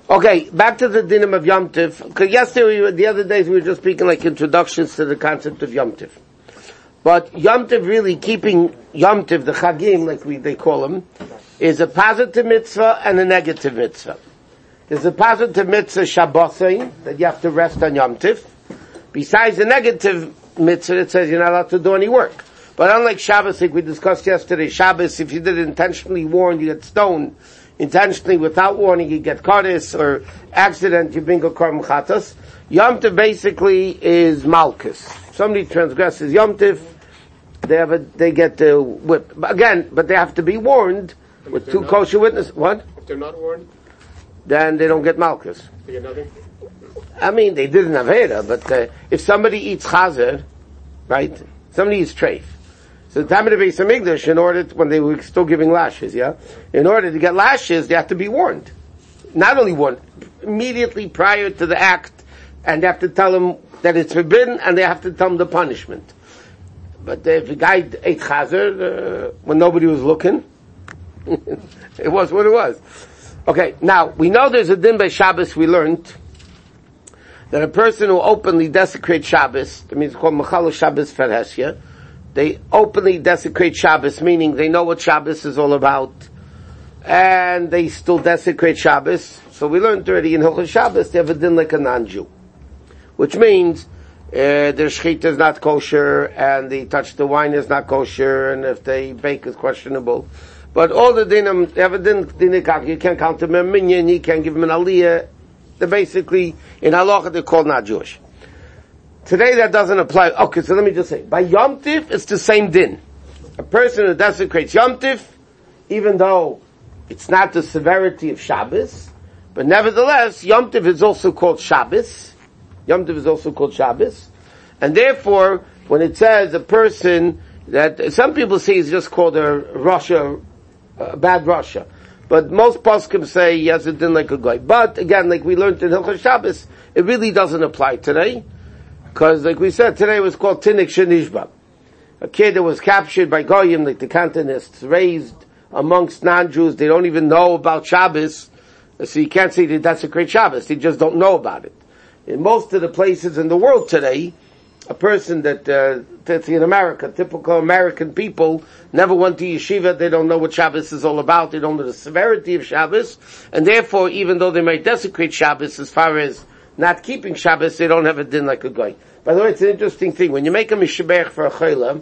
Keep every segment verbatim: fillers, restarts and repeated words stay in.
Okay, back to the dinim of Yom Tiv. Because yesterday, we were, the other days, we were just speaking like introductions to the concept of Yom Tiv. But Yom Tiv, really keeping Yom Tiv, the Chagim, like we they call them, is a positive mitzvah and a negative mitzvah. There's a positive mitzvah Shabbosin, that you have to rest on Yom Tiv. Besides the negative mitzvah, it says you're not allowed to do any work. But unlike Shabbos, like we discussed yesterday, Shabbos, if you did it intentionally warned, you get stoned. Intentionally, without warning, you get kares, or accident, you bring a korban chatas. Yom Tiv basically is malchus. Somebody transgresses Yom Tiv, they have a, they get the whip. Again, but they have to be warned and with two not, kosher witnesses. What? If they're not warned? Then they don't get malchus. They get nothing? I mean, they did an avera, but uh, if somebody eats chazer, right? Somebody eats treif. So the time of the Beis Hamikdash, in order to, when they were still giving lashes, yeah, in order to get lashes, they have to be warned. Not only warned, immediately prior to the act, and they have to tell them that it's forbidden, and they have to tell them the punishment. But if the guy ate chazer uh, when nobody was looking, it was what it was. Okay, now we know there's a din by Shabbos. We learned that a person who openly desecrates Shabbos, that means it's called Mechalo Shabbos Ferheshya. They openly desecrate Shabbos, meaning they know what Shabbos is all about, and they still desecrate Shabbos. So we learned already in Hilchos Shabbos they have a din like a non-Jew, which means uh, their shechita is not kosher, and they touch the wine is not kosher, and if they bake is questionable. But all the dinim, they have a din, dinikak, you can't count them a minyan, you can't give them an aliyah. They're basically, in halacha they're called not Jewish. Today that doesn't apply. Okay, so let me just say, by Yom Tiv, it's the same din. A person who desecrates Yom Tiv, even though it's not the severity of Shabbos, but nevertheless, Yom Tiv is also called Shabbos. Yom Tiv is also called Shabbos. And therefore, when it says a person that, some people say it's just called a Russia, a bad Russia. But most poskim say he has a din like a guy. But again, like we learned in Hilchos Shabbos, it really doesn't apply today. Because, like we said, today was called Tinik Shenishba. A kid that was captured by Goyim, like the Cantonists, raised amongst non-Jews, they don't even know about Shabbos, so you can't say they desecrate Shabbos, they just don't know about it. In most of the places in the world today, a person that, uh, that's in America, typical American people, never went to yeshiva, they don't know what Shabbos is all about, they don't know the severity of Shabbos, and therefore, even though they might desecrate Shabbos as far as not keeping Shabbos, they don't have a din like a guy. By the way, it's an interesting thing. When you make a mishbeach for a chayla,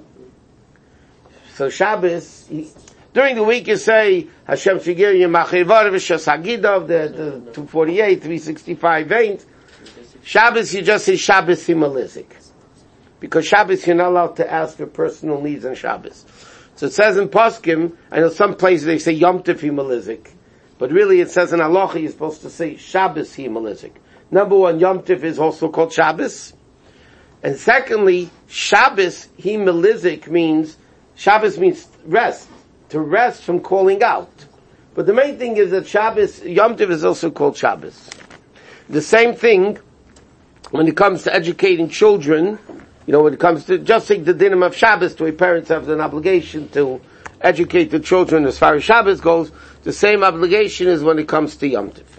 so Shabbos, he, during the week you say, Hashem Shigir Yemachir V'Shas Hagidov, the, the two forty-eight, three sixty-five veins. Shabbos, you just say Shabbos Himalizik. Because Shabbos, you're not allowed to ask for personal needs on Shabbos. So it says in Poskim, I know some places they say Yom Tov Himalizik, but really it says in Halacha you're supposed to say Shabbos Himalizik. Number one, Yom Tov is also called Shabbos. And secondly, Shabbos, Himalizik means, Shabbos means rest, to rest from calling out. But the main thing is that Shabbos, Yom Tov is also called Shabbos. The same thing, when it comes to educating children, you know, when it comes to, just like the dinim of Shabbos, the way parents have an obligation to educate the children as far as Shabbos goes, the same obligation is when it comes to Yom Tov.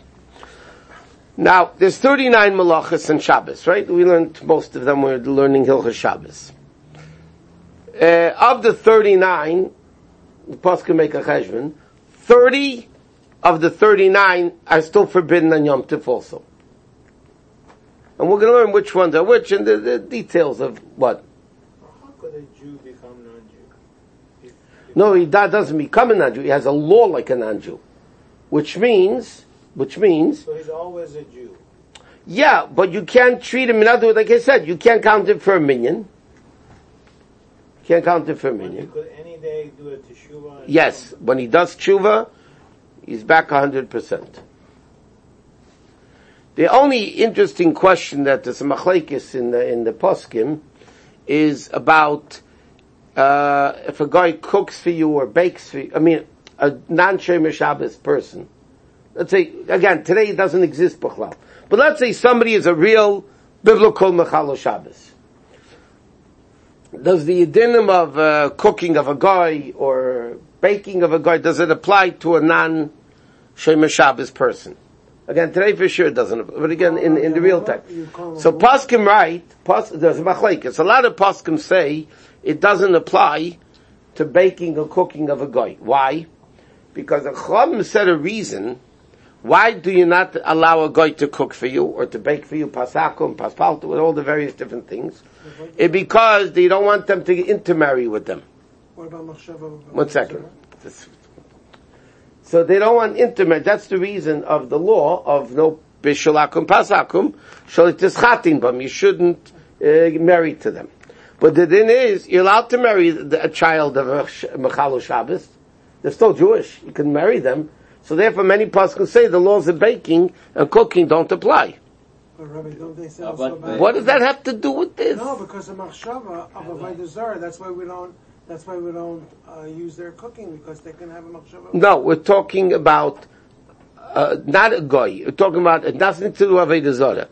Now, there's thirty-nine malachas in Shabbos, right? We learned most of them, we're learning Hilchos Shabbos. Uh, of the thirty-nine, the Pasuk make a cheshbon, thirty of the thirty-nine are still forbidden on Yom Tov also. And we're going to learn which ones are which and the, the details of what. How could a Jew become non-Jew? If, if no, he doesn't become a non-Jew. He has a law like a non-Jew. Which means, which means... So he's always a Jew. Yeah, but you can't treat him in other words, like I said, you can't count him for a minyan. You can't count him for a minyan. He could any day do a teshuvah. Yes, when he does tshuva, he's back one hundred percent. The only interesting question that there's a machlekes in the, in the poskim is about, uh, if a guy cooks for you or bakes for you, I mean, a non-Shomer Shabbos person. Let's say, again, today it doesn't exist, B'chlal. But let's say somebody is a real biblical Mechalo Shabbos. Does the dinim of uh, cooking of a guy or baking of a guy, does it apply to a non-Shomer Shabbos person? Again, today for sure it doesn't, but again, in, in the real time. So poskim right, pos, there's a machlekes. A lot of poskim say it doesn't apply to baking or cooking of a goy. Why? Because the Chum said a reason, why do you not allow a goy to cook for you, or to bake for you, pasakum, paspaltu, with all the various different things? It because you don't want them to intermarry with them. What about machshava? One second. So they don't want intermarry. That's the reason of the law of no bishulakum pasakum shalitischatin bam. You shouldn't uh, marry to them. But the thing is, you're allowed to marry the, a child of a Mechalu Shabbos. They're still Jewish. You can marry them. So therefore, many poskim say the laws of baking and cooking don't apply. But Rabbi, don't they say Uh, also but- about- What does that have to do with this? No, because the machshava of avodah zarah. That's why we don't. That's why we don't uh, use their cooking, because they can have a machshava. No, we're talking about uh, not a goy. We're talking about it nothing to do with Avodah Zarah.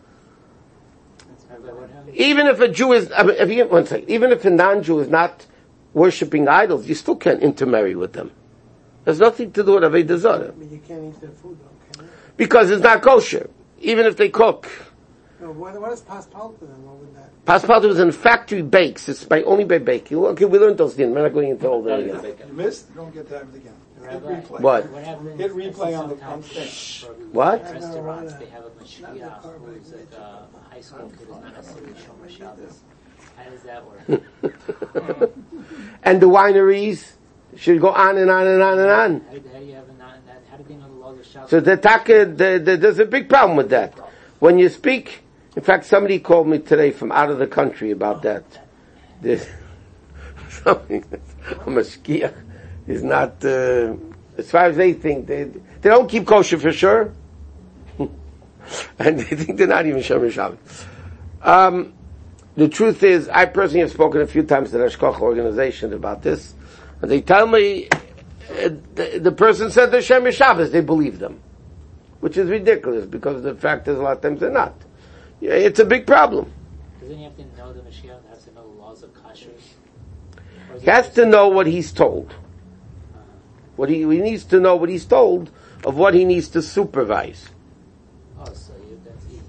Even if a Jew is, I mean, if you, one second, even if a non-Jew is not worshipping idols, you still can't intermarry with them. There's nothing to do with Avodah Zarah. I mean, you can't eat their food, though, can you? Because it's not kosher. Even if they cook. No, what, what is paspalta then? What would that? Paspaltu is in factory bakes. It's by, only by baking. Okay, we learned those things. We're not going into all that again. You missed? You don't get that again. Hit replay. What? What happens Hit replay on the- on sometimes thing. for What? Restaurants, they have a mashgiach who's like a high school kid who's not necessarily Shomer Shabbos. How does that work? And the wineries should go on and on and on and on. How, do- how do you have a non, that, how do they know the laws of Shabbos? So the taka, the, the, there's a big problem with that. When you speak, in fact, somebody called me today from out of the country about that. There's something, a mashgiach is not, uh, as far as they think, they, they don't keep kosher for sure. And they think they're not even Shomer Shabbos. Um, the truth is, I personally have spoken a few times to the Hashkoch organization about this, and they tell me, uh, the, the person said they're Shomer Shabbos, they believe them. Which is ridiculous, because the fact is a lot of times they're not. Yeah, it's a big problem. Doesn't he have to know the Mashiach, has to know the laws of kashrus? Or is He it has just- to know what he's told. uh, What he, he needs to know what he's told of what he needs to supervise. Oh, so you, that's easy.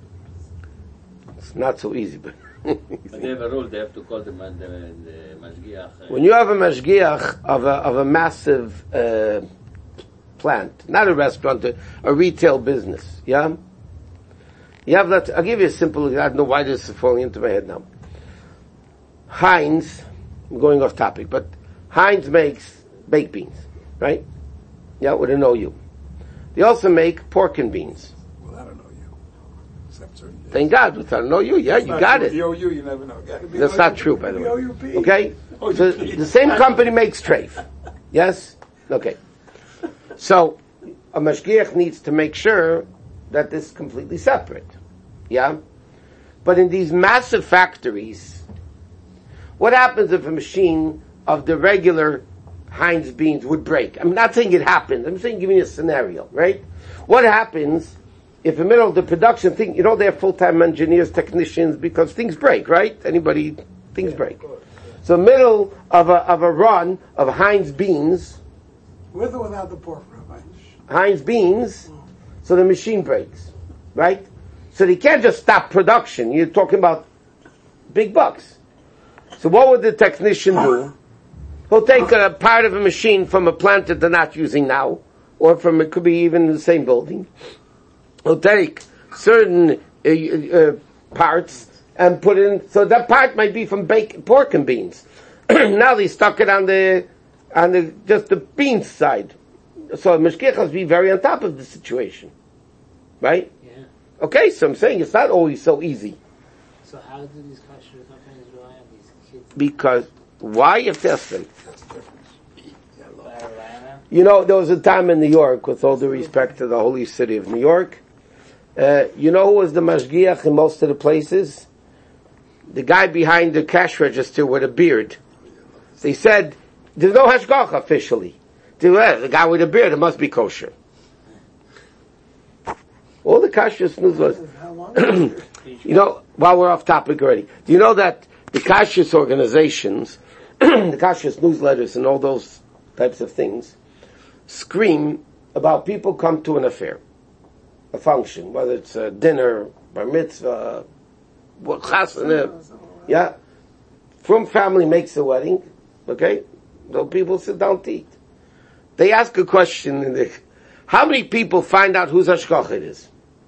It's not so easy, but But they have a rule, they have to call the, man, the, the mashgiach. uh, when you have a mashgiach of a of a massive uh, plant, not a restaurant, a, a retail business, yeah. You have that. I'll give you a simple. I don't know why this is falling into my head now. Heinz, I'm going off topic, but Heinz makes baked beans, right? Yeah, with an O U. They also make pork and beans. Well, I don't know you. Except certain days. Thank God, with an O U. Yeah, It's you not got true. it. The O U, you never know. Gotta be That's O U not true, by the the way. O U P. Okay? O U So P. the same company makes treif. Yes? Okay. So a mashgiach needs to make sure that this is completely separate. Yeah? But in these massive factories, what happens if a machine of the regular Heinz beans would break? I'm not saying it happens. I'm saying giving you a scenario, right? What happens if in the middle of the production thing, you know, they have full-time engineers, technicians, because things break, right? Anybody, things break. So middle of a, of a run of Heinz beans, With or without the pork, Rabbi? Heinz beans, so the machine breaks, right? So they can't just stop production. You're talking about big bucks. So what would the technician do? He'll take a part of a machine from a plant that they're not using now, or from, it could be even in the same building. He'll take certain uh, uh, parts and put in, so that part might be from bake, pork and beans. Now they stuck it on the, on the, just the beans side. So Meshkiach has to be very on top of the situation. Right? Yeah. Okay, so I'm saying it's not always so easy. So how do these kashrus companies rely on these kids? Because, why you test them? That's the difference. Yeah, look. By Atlanta? You know, there was a time in New York, with all due respect to the holy city of New York, uh, you know who was the mashgiach in most of the places? The guy behind the cash register with a beard. They said, there's no hashgach officially. They, well, the guy with a beard, it must be kosher. All the kashrus newsletters. How long? You know, while we're off topic already, do you know that the kashrus organizations, the kashrus newsletters and all those types of things, scream about people come to an affair. a function, whether it's a dinner, bar mitzvah, what chasana, yeah. From family makes a wedding, okay? So people sit down to eat. They ask a question in the, how many people find out whose hashgacha it is?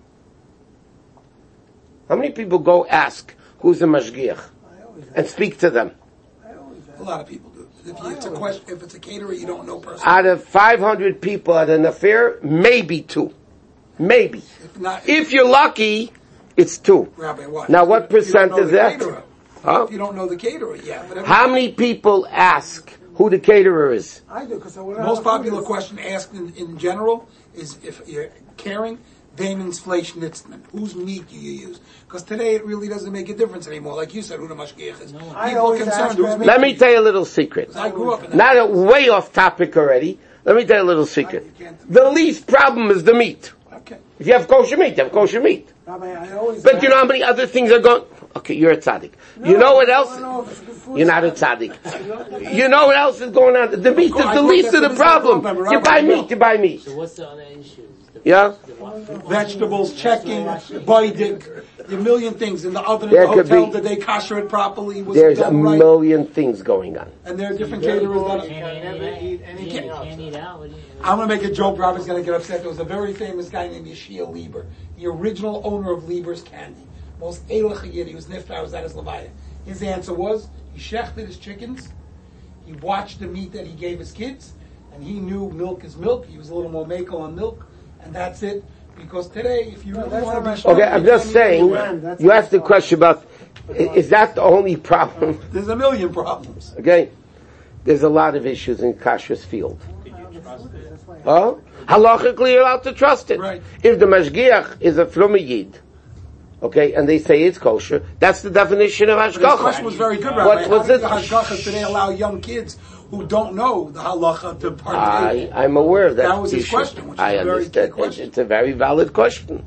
How many people go ask who's the mashgiach and speak to them? A lot of people do. If you, it's a question, if it's a caterer you don't know personally. Out of five hundred people at an affair, maybe two. Maybe. If, not, If you're lucky, it's two. Rabbi, what? Now what If you don't percent know is the that? caterer. Huh? If you don't know the caterer, yeah. But every- How many people ask who the caterer is? I do, because I would most popular question asked in, in general is if you're caring, Damon's Fleischnitzman. Whose meat do you use? Because today it really doesn't make a difference anymore. Like you said, who the mashgiach is. People I are always concerned ask whose Rabbi- meat Let you me use. tell you a little secret. I grew up in that. Not a way off topic already. Let me tell you a little secret. You can't- The least problem is the meat. Okay. If you have kosher meat, you have kosher meat. Rabbi, I always But you know how many other things are going? Okay, you're a tzaddik. You know what else? I don't know if it's good food. You're not a tzaddik. You know what else is going on? The meat is I the thought least that's of the what this problem. was about, You buy Rabbi. meat, you buy meat. So what's the other issues? The, Yeah? the what? Vegetables, checking, biting, a million things in the oven There at the could hotel. be- Did they kosher it properly? Was There's it a done right? million things going on. And there are different caterers that. Can't never eat, eat out. anything You else. can't eat out. What do you- I'm going to make a joke. Robert's going to get upset. There was a very famous guy named Yeshia Lieber, the original owner of Lieber's Candy. Most Eilach Yid. He was niftar, was at his levaya. His answer was, he shechted his chickens, he watched the meat that he gave his kids, and he knew milk is milk. He was a little more makel on milk, and that's it. Because today, if you really that's want to not be my- Okay, I'm just saying, That's you my asked the fault. question about, i- is that the only problem? There's a million problems. Okay? There's a lot of issues in kashrus field. That's why I- Huh? Halachically, you're allowed to trust it. Right. If the mashgiach is a from a yid, okay, and they say it's kosher, that's the definition of But his question hashgacha. was very good, Rabbi. What How was do it? the hashgacha today allow young kids who don't know the halacha to I, partake? I'm aware of that. That was his issue. question, which is I a very understand. key It's, question. it's a very valid question.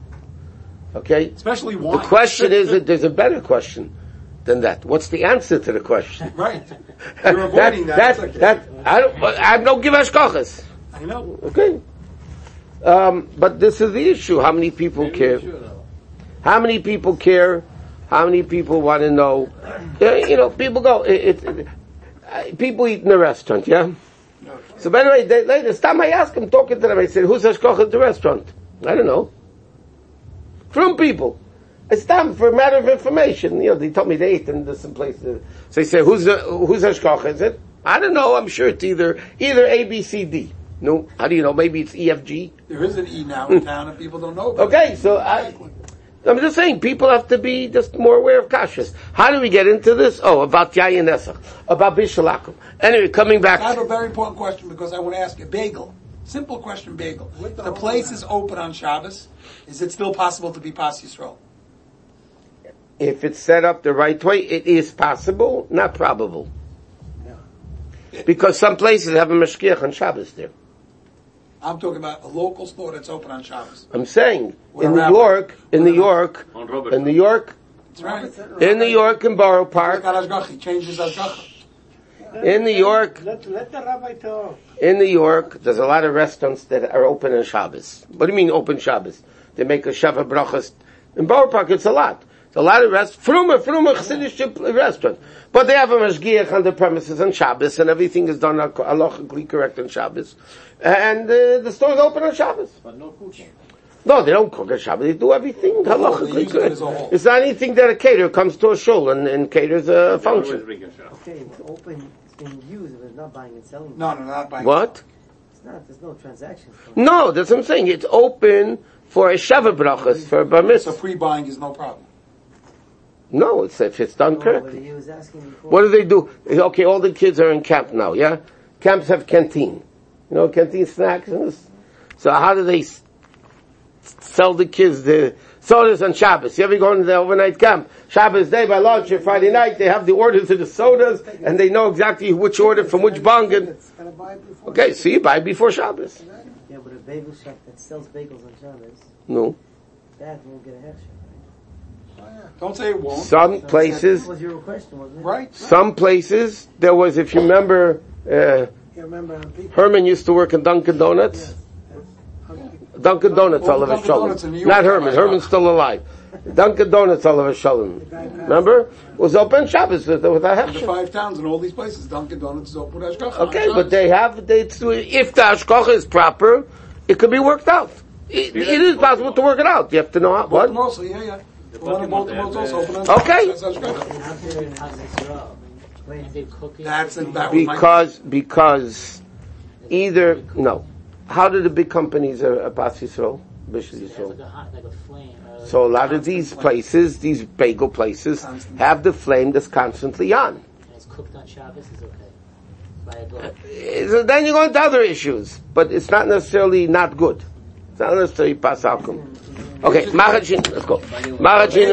Okay? Especially The wine. question is that there's a better question than that. What's the answer to the question? Right. You're avoiding that. that, It's okay. that, I don't, I have no give hashgachas. I know. Okay. Um, but this is the issue. How many people care? How many people care? How many people want to know? Uh, you know, people go, it, it, it, uh, people eat in a restaurant, yeah? So by the way, they, later, this time I asked him, talking to them, I said, who's hashgacha at the restaurant? I don't know. From people. It's time for a matter of information. You know, they told me they ate in different places. So they say, who's the, who's hashgacha? Is it? I don't know. I'm sure it's either, either A, B, C, D. No, how do you know? Maybe it's E, F, G. There is an E now in town and people don't know about Okay, it. so I, I'm just saying, people have to be just more aware of kashrus. How do we get into this? Oh, about Yayin Nesach, about Bishalakum. Anyway, coming back. I have a very important question because I want to ask you. Bagel. Simple question, bagel. The place is open on Shabbos. Is it still possible to be Pas Yisrael? If it's set up the right way, it is possible, not probable. Because some places have a mashgiach on Shabbos there. I'm talking about a local store that's open on Shabbos. I'm saying, What in a New rabbi. York, in New York, On Robert. in New York, That's right. in New York, in Borough He's Park, got Hashgacha. He changed his Hashgacha. in New York, Let, let the rabbi talk. in New York, there's a lot of restaurants that are open on Shabbos. What do you mean open Shabbos? They make a Shava Brachas. In Borough Park, it's a lot. It's a lot of rest, Fruma, Fruma, Chassidish restaurant. But they have a mashgiach on the premises on Shabbos, and everything is done halachically correct on Shabbos. And uh, the store's open on Shabbos. But no cooking. No, they don't cook on Shabbos. They do everything they halachically use it as a whole. correct. It's not anything that a caterer comes to a shul and, and caters a Always function. bring a shop. Okay, it's open, it's being used, but it's not buying and selling. No, no, not buying. What? It's not, there's no transactions. going on. No, that's what I'm saying. It's open for a Shava Brachas, for a Bar So Mitzvah. pre-buying is no problem. No, it's if it's done No, but correctly. he was asking before. What do they do? Okay, all the kids are in camp now, yeah? Camps have canteen. You know, canteen snacks and this. So how do they s- sell the kids the sodas on Shabbos? You ever go into the overnight camp? Shabbos day by lunch or Friday night, they have the orders of the sodas and they know exactly which order from which bong. And, It's gotta buy it before. okay, so you buy before Shabbos. Yeah, but a bagel shop that sells bagels on Shabbos, No. that won't get a half shot, Don't say it won't. Some right? places, That was your question, wasn't it? Right. some places, there was, if you remember, uh, You remember on people? Herman used to work in Dunkin' Donuts. Hungry Dunkin' Donuts, All the Olav Dunkin' Donuts in New Shalom. York Not are Herman. like Herman's that. still alive. Dunkin' Donuts, Olav Shalom. Remember? It was open Shabbos with, with a In the hefsher. five towns and all these places, Dunkin' Donuts is open with Hashgacha. Okay, but they have, they, if the Hashgacha is proper, it could be worked out. It, it is possible to work it out. You have to know how, what? Baltimore also, yeah, yeah. The one in Baltimore is also open on Okay. That's Hashgacha. And how did it, how's this row? And they cook it. That's in, that was my Because, because either, no. How do the big companies, uh, Abbas Yisrael, Bishop It's Yisrael? like a hot, like a flame. Uh, So a lot of these places, these bagel places, have the flame that's constantly on. And it's cooked on Shabbos, is okay. By a goat. So then you go into other issues, but it's not necessarily not good. It's not necessarily pas alkum. Okay, Marachin, let's go. Marachin.